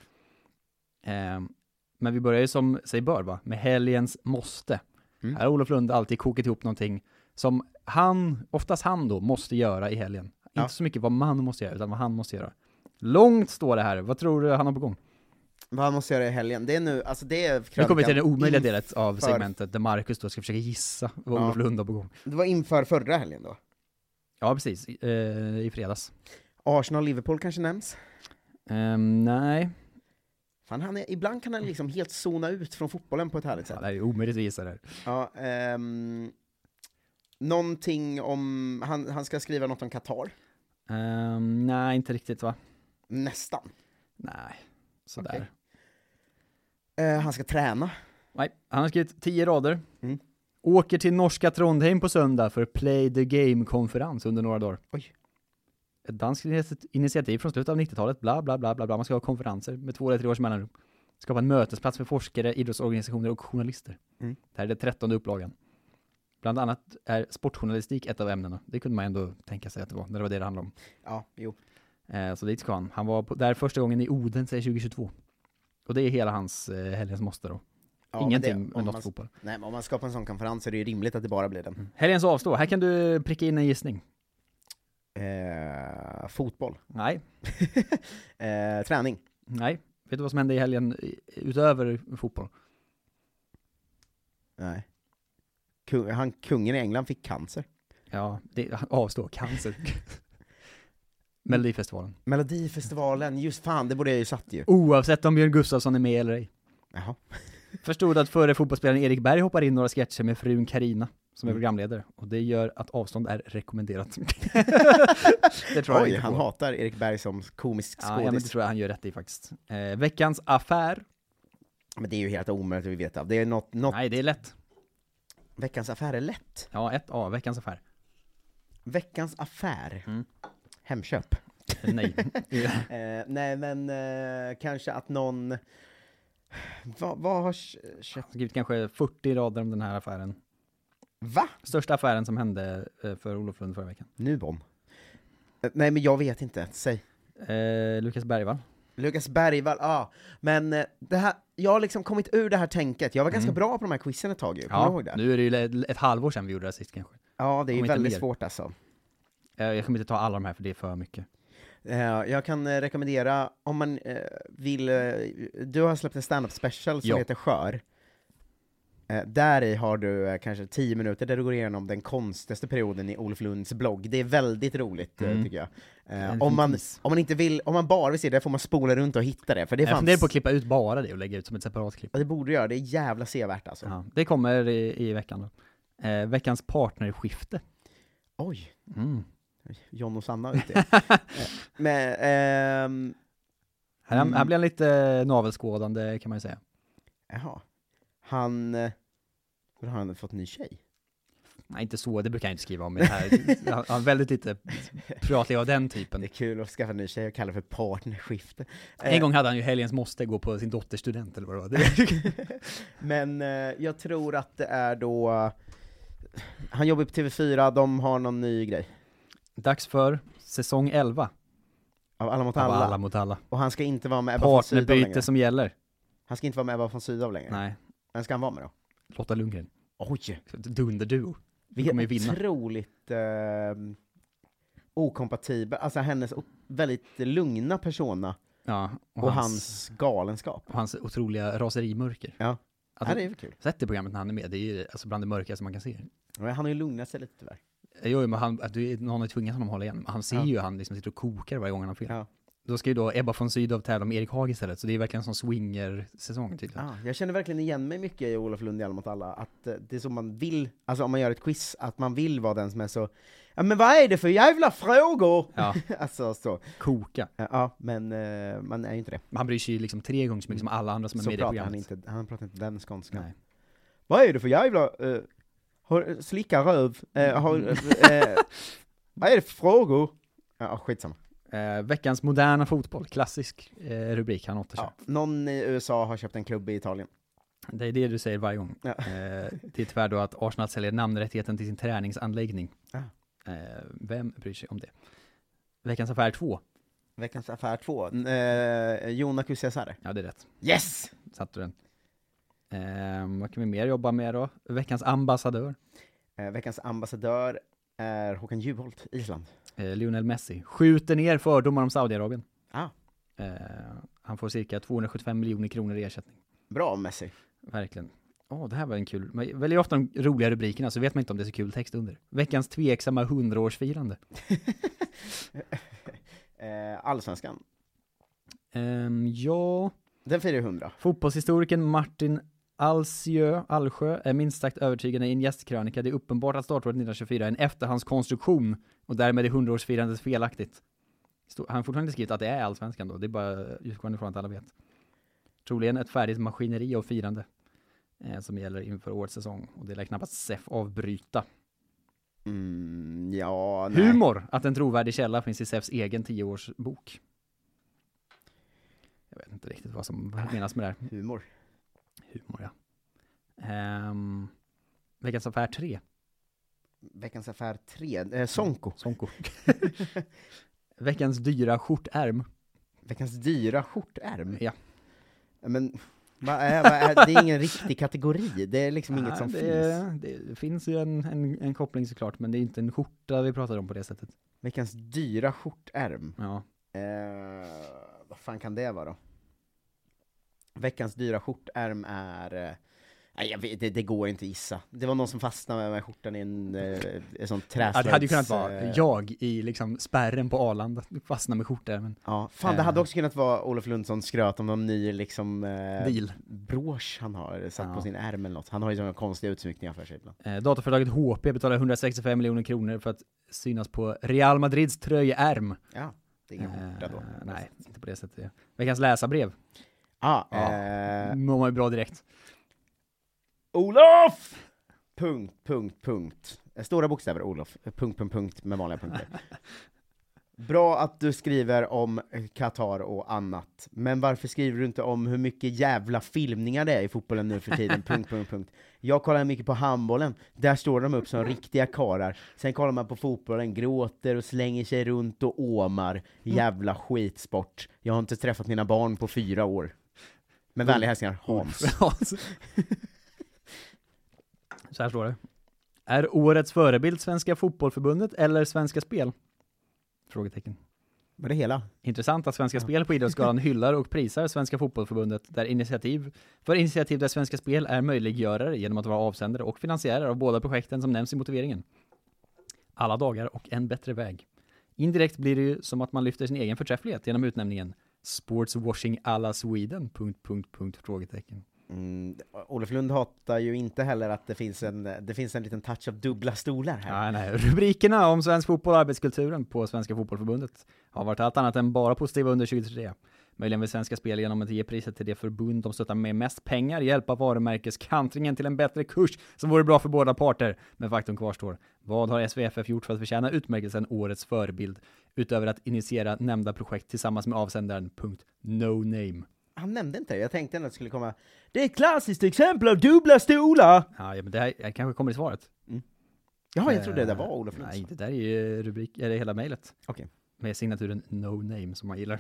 Men vi börjar ju som sig bör, va? Med helgens måste. Här har Olof Lund alltid kokat ihop någonting som oftast han då måste göra i helgen. Inte så mycket vad man måste göra, utan vad han måste göra. Långt står det här. Vad tror du han har på gång? Vad han måste göra i helgen? Det är nu, alltså det är nu kommer vi till den omöjliga delen av segmentet där Marcus då ska försöka gissa vad Olof Lund har på gång. Det var inför förra helgen då? Ja, precis. I fredags. Arsenal-Liverpool kanske nämns? Nej. Fan, ibland kan han liksom helt zona ut från fotbollen på ett härligt sätt. Ja, det är omöjligt att gissa det. Ja, någonting om, han ska skriva något om Qatar? Nej, inte riktigt va? Nästan. Nej, sådär. Okay. Han ska träna? Nej, han har skrivit 10 rader. Åker till norska Trondheim på söndag för Play the Game-konferens under några dagar. Oj. Ett danskt initiativ från slutet av 90-talet, bla bla bla bla bla. Man ska ha konferenser med 2 eller 3 års mellanrum. Skapa en mötesplats för forskare, idrottsorganisationer och journalister. Det här är det 13:e upplagan. Bland annat är sportjournalistik ett av ämnena. Det kunde man ändå tänka sig att det var, när det var det handlade om. Ja, jo. Så dit ska han. Han var där första gången i Odense 2022. Och det är hela hans helgens måste då. Ja, Ingenting med något fotboll. Nej, men om man skapar en sån konferens så är det ju rimligt att det bara blir den. Helgens avstå. Här kan du pricka in en gissning. Fotboll. Nej. Träning. Nej. Vet du vad som hände i helgen utöver fotboll? Nej. Kungen i England fick cancer. Ja, avstå. Cancer. Melodifestivalen, just fan, det borde jag ju satt ju. Oavsett om Björn Gustafsson är med eller ej. Jaha. Förstod att före fotbollsspelaren Erik Berg hoppar in några sketcher med frun Karina som är programledare. Och det gör att avstånd är rekommenderat. Det tror jag han hatar Erik Berg som komisk skådis. Ja, men det tror jag han gör rätt i faktiskt. Veckans affär. Men det är ju helt omöjligt att vi vet av. Det är något... Nej, det är lätt. Veckans affär är lätt. Ja, 1A, veckans affär. Veckans affär. Hemköp. Nej. Nej, men kanske att någon... Vad har köpt? Skrivit kanske 40 rader om den här affären. Va? Största affären som hände för Olof Lund förra veckan. Nuon. Nej, men jag vet inte. Säg. Lukas Bergvall. Lukas Bergvall, ja. Men det här, jag har liksom kommit ur det här tänket. Jag var ganska bra på de här quizen ett tag ju. Kommer du ihåg det? Nu är det ju ett halvår sedan vi gjorde det sist kanske. Ja, det är ju väldigt svårt alltså. Jag kommer inte ta alla de här för det är för mycket. Jag kan rekommendera, om man vill, du har släppt en stand-up special som heter Skör. Där i har du kanske 10 minuter där du går igenom den konstigaste perioden i Olof Lunds blogg. Det är väldigt roligt tycker jag. Om man inte vill, om man bara vill se det får man spola runt och hitta det. För det jag funderar på att klippa ut bara det och lägga ut som ett separat klipp. Ja, det borde du göra, det är jävla sevärt alltså. Ja, det kommer i veckan då. Veckans partnerskifte. Oj. John och Sanna ute. Men här blir han lite navelskådande kan man ju säga. Jaha. Han har fått en ny tjej. Nej, inte så, det brukar jag inte skriva om i det här. Han har väldigt lite pratlig av den typen. Det är kul att skaffa en ny tjej och kalla det för partnerskifte. En gång hade han ju helgens måste gå på sin dotters student eller vad det var. Men jag tror att det är då han jobbar på TV4, de har någon ny grej. Dags för säsong 11. Av Alla mot alla. Av Alla mot alla. Och han ska inte vara med Ebba von Sydow längre. Partnerbyte som gäller. Han ska inte vara med Ebba von Sydow längre. Nej. Vem ska han vara med då? Lotta Lundgren. Oj! Dunderduo. Vi kommer vinna. Otroligt okompatibel. Alltså hennes väldigt lugna persona. Ja. Och hans galenskap. Och hans otroliga raserimörker. Ja. Alltså, det är kul. Sett det programmet när han är med. Det är ju alltså bland det mörkaste man kan se. Men han har ju lugnat sig lite tyvärr. Jo, men någon har tvingat honom att hålla igen. Han ser ju han liksom sitter och kokar varje gång han har fel. Ja. Då ska ju då Ebba von Sydow tävla med Erik Haag istället. Så det är verkligen en sån swinger-säsong tydligen. Jag känner verkligen igen mig mycket i Olof Lund i Alla mot alla. Att det är så man vill, alltså om man gör ett quiz, att man vill vara den som är så, ja men vad är det för jävla frågor? Ja. Alltså så. Koka. Ja, men man är ju inte det. Han bryr sig ju liksom 3 gånger så mycket som alla andra som är med i det programmet. Han pratar inte den skånskan. Nej. Vad är det för jävla slicka röv? Vad är det för frågor? Ja, skitsamma. Veckans moderna fotboll, klassisk rubrik han återkör. Ja, någon i USA har köpt en klubb i Italien. Det är det du säger varje gång. Ja. Det är tyvärr då att Arsenal säljer namnrättigheten till sin träningsanläggning. Ja. Vem bryr sig om det? Veckans affär 2. Veckans affär 2. Jona Kusiasare. Ja, det är rätt. Yes! Satt du den. Vad kan vi mer jobba med då? Veckans ambassadör. Veckans ambassadör är Håkan Juholt, Island. Lionel Messi skjuter ner fördomar om Saudiarabien. Han får cirka 275 miljoner kronor i ersättning. Bra Messi. Verkligen. Det här var en kul. Man väljer ofta de roliga rubrikerna så vet man inte om det är så kul text under. Veckans tveksamma 100-årsfirande. Allsvenskan. Ja. Den firar 100. Fotbollshistorikern Martin Alsjö är minst sagt övertygande i en gästkrönika. Det är uppenbart att startåret 1924 är en efterhandskonstruktion och därmed är 100-årsfirandet felaktigt. Han har fortfarande skrivit att det är allsvenskan då. Det är bara utgående från att alla vet. Troligen ett färdigt maskineri av firande som gäller inför årets säsong. Och det lär knappast SEF avbryta. Ja, nej. Humor, att en trovärdig källa finns i SEFs egen 10-årsbok. Jag vet inte riktigt vad som menas med det här. Humor, ja. Veckans affär 3. Veckans affär 3. Sonko. Veckans dyra skjortärm. Veckans dyra skjortärm? Ja. Men det är ingen riktig kategori. Det är liksom inget som finns. Det finns ju en koppling såklart, men det är inte en skjorta vi pratar om på det sättet. Veckans dyra skjortärm? Ja. Vad fan kan det vara då? Veckans dyra skjortärm är... Nej, jag vet, det går inte att gissa. Det var någon som fastnade med skjortan i en sån träslöjds... Ja, det hade ju kunnat vara jag i liksom spärren på Arlanda, fastna med skjortärmen. Ja, fan det hade också kunnat vara Olof Lundsson skröt om någon ny liksom... deal. Brosch han har satt på sin ärm eller något. Han har ju sådana konstiga utsmyckningar för sig ibland. Dataföretaget HP betalar 165 miljoner kronor för att synas på Real Madrids tröjärm. Ja, det är ingen skjorta då. Nej, inte på det sättet. Veckans läsarbrev. Mår man ju bra direkt. Olof! Punkt. Stora bokstäver, Olof. Punkt med vanliga punkter. Bra att du skriver om Qatar och annat. Men varför skriver du inte om hur mycket jävla filmningar det är i fotbollen nu för tiden? Punkt. Jag kollar mycket på handbollen. Där står de upp som riktiga karar. Sen kollar man på fotbollen, gråter och slänger sig runt och åmar. Jävla skitsport. Jag har inte träffat mina barn på 4 år. Med vänliga hälsningar, Hans. Så här står det. Är årets förebild Svenska fotbollförbundet eller Svenska Spel? Frågetecken. Var det hela? Intressant att Svenska Spel på Idrottsgalan hyllar och prisar Svenska fotbollförbundet där initiativ där Svenska Spel är möjliggörare genom att vara avsändare och finansiärer av båda projekten som nämns i motiveringen. Alla dagar och en bättre väg. Indirekt blir det ju som att man lyfter sin egen förträfflighet genom utnämningen Sportswashing alla Sweden... Frågetecken. Olof Lund hatar ju inte heller att det finns en liten touch av dubbla stolar här. Nej. Rubrikerna om svensk fotboll och arbetskulturen på Svenska fotbollförbundet har varit allt annat än bara positiva under 2023. Möjligen vill Svenska Spel genom att ge priset till det förbund de stöttar med mest pengar hjälpa varumärkeskantringen till en bättre kurs som vore bra för båda parter. Men faktum kvarstår. Vad har SVFF gjort för att förtjäna utmärkelsen årets förebild utöver att initiera nämnda projekt tillsammans med avsändaren .no name? Han nämnde inte det. Jag tänkte att det skulle komma. Det är ett klassiskt exempel av dubbla stolar. Ja, men det här kanske kommer i svaret. Ja, jag trodde det var Olof Lunds. Nej, det där är ju är hela mejlet. Okej. Med signaturen no name som man gillar.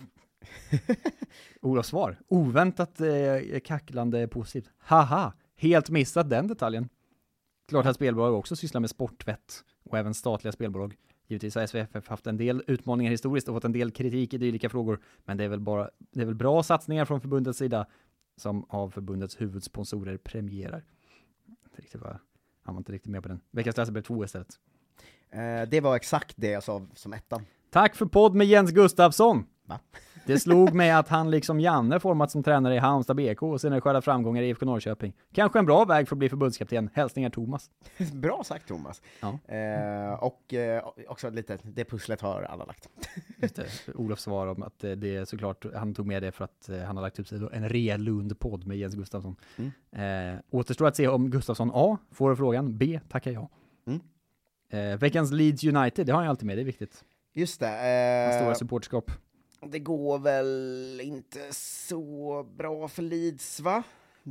Olofs svar. Oväntat kacklande positivt. Haha, helt missat den detaljen. Klart att spelbolag också sysslar med sportvett och även statliga spelbolag. Givetvis har SVFF haft en del utmaningar historiskt och fått en del kritik i dylika frågor. Men det är väl bra satsningar från förbundets sida som av förbundets huvudsponsorer premierar. Han var inte riktigt med på den. Veckans läsarbrev 2 istället. Det var exakt det jag sa som ettan. Tack för podd med Jens Gustafsson. Va? Det slog mig att han liksom Janne format som tränare i Halmstad BK och senare skörda framgångar i IFK Norrköping. Kanske en bra väg för att bli förbundskapten. Hälsningar Thomas. Bra sagt Thomas. Ja. Och också lite, det pusslet har alla lagt. Just det, Olofs svar om att det är såklart, han tog med det för att han har lagt upp sig en Relund-podd med Jens Gustafsson. Återstår att se om Gustafsson A får frågan, B tackar jag. Veckans Leeds United, det har jag alltid med, det är viktigt. Just det. Stora supportskap. Det går väl inte så bra för Leeds, va?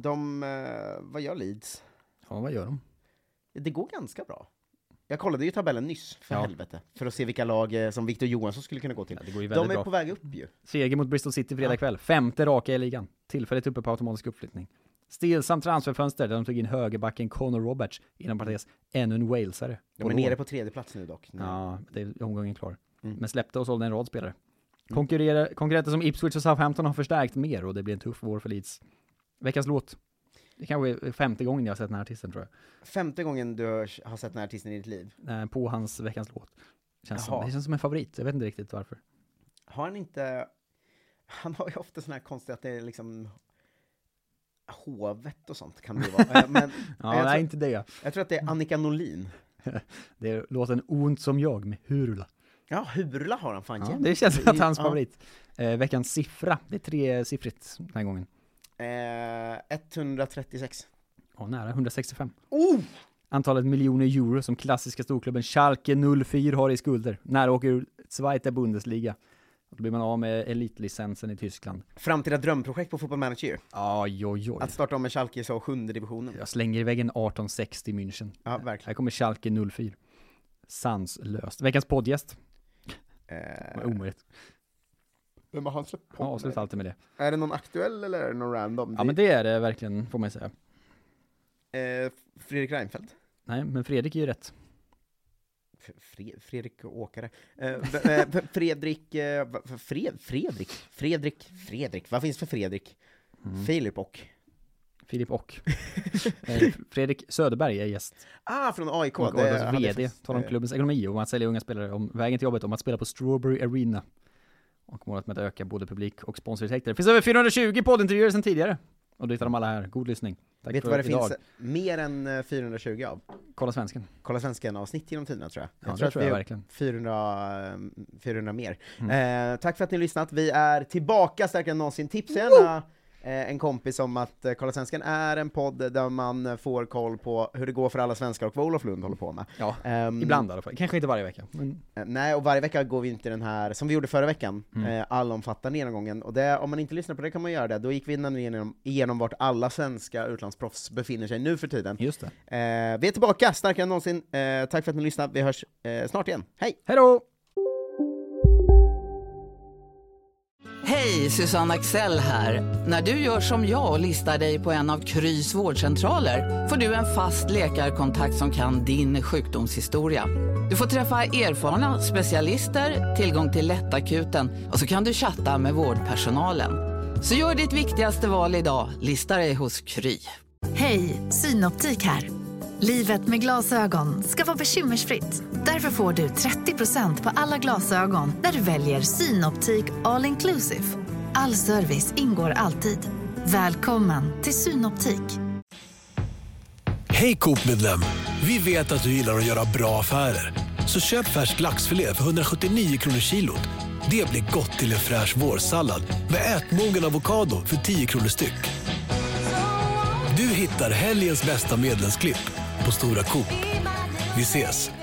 Vad gör Leeds? Ja, vad gör de? Det går ganska bra. Jag kollade ju tabellen nyss, för helvete. För att se vilka lag som Victor Johansson skulle kunna gå till. Ja, det går ju de är bra. På väg upp ju. Seger mot Bristol City fredag kväll. 5:e raka i ligan. Tillfälligt uppe på automatisk uppflyttning. Stillsamt transferfönster där de tog in högerbacken Connor Roberts, inom parentes ännu en walesare. De är nere på 3:e plats nu dock. Ja, det är omgången klar. Men släppte och sålde en rad spelare. Konkurrenter som Ipswich och Southampton har förstärkt mer och det blir en tuff vår för Leeds. Veckans låt. Det kanske är 5:e gången jag har sett den här artisten, tror jag. 5:e gången du har sett den här artisten i ditt liv? På hans veckans låt. Det känns som en favorit. Jag vet inte riktigt varför. Har han inte... Han har ju ofta sån här konstigt att det är liksom... hovet och sånt kan det vara. Men nej, inte det. Jag tror att det är Annika Norlin. Det är låten Ont som jag med Hurula. Ja, Hurula har han fan det känns att hans favorit. Veckans siffra. Det är 3-siffrigt den här gången. 136. Nära 165. Antalet miljoner euro som klassiska storklubben Schalke 04 har i skulder. När åker ur Zweite Bundesliga. Då blir man av med elitlicensen i Tyskland. Framtida drömprojekt på Football Manager. Oj. Att starta om med Schalke så 7:e divisionen. Jag slänger i väggen 1860 München. Ja, verkligen. Här kommer Schalke 04. Sanslöst. Veckans poddgäst. Omöjligt. Vem har han släppt på? Avslut alltid med det. Är det någon aktuell eller är det någon random? Ja, men det är det verkligen, får man säga. Fredrik Reinfeldt? Nej, men Fredrik är ju rätt. Fredrik Åkare. Fredrik. Vad finns för Fredrik? Filip och. Fredrik Söderberg är gäst. Från AIK. VD. Talar om klubbens ekonomi och om att sälja unga spelare, om vägen till jobbet, om att spela på Strawberry Arena. Och målet med att öka både publik och sponsorintäkter. Det finns över 420 poddintervjuer sedan tidigare. Och du hittar dem alla här. God lyssning. Tack. Vet du vad det finns mer än 420 av? Kolla svensken avsnitt genom tiderna, tror jag. Jag tror att vi är verkligen 400 mer. Tack för att ni har lyssnat. Vi är tillbaka starkare än någonsin. Tips gärna en kompis om att Kolla Svensken är en podd där man får koll på hur det går för alla svenskar och vad Olof Lund håller på med. Ja, ibland i alla fall. Kanske inte varje vecka. Men... Nej, och varje vecka går vi inte den här, som vi gjorde förra veckan, allomfattande genomgången. Och det, om man inte lyssnar på det kan man göra det. Då gick vi igenom vart alla svenska utlandsproffs befinner sig nu för tiden. Just det. Vi är tillbaka, starkare än någonsin. Tack för att ni lyssnade. Vi hörs snart igen. Hej! Hej då! Hej, Susanne Axel här. När du gör som jag och listar dig på en av Krys vårdcentraler får du en fast läkarkontakt som kan din sjukdomshistoria. Du får träffa erfarna specialister, tillgång till lättakuten och så kan du chatta med vårdpersonalen. Så gör ditt viktigaste val idag, lista dig hos Kry. Hej, Synoptik här. Livet med glasögon ska vara bekymmersfritt. Därför får du 30% på alla glasögon när du väljer Synoptik All Inclusive. All service ingår alltid. Välkommen till Synoptik. Hej Coop-medlem! Vi vet att du gillar att göra bra affärer. Så köp färsk laxfilé för 179 kronor kilot. Det blir gott till en fräsch vårsallad med ätmogen avokado för 10 kronor styck. Du hittar helgens bästa medlemsklipp på Stora Coop. Vi ses!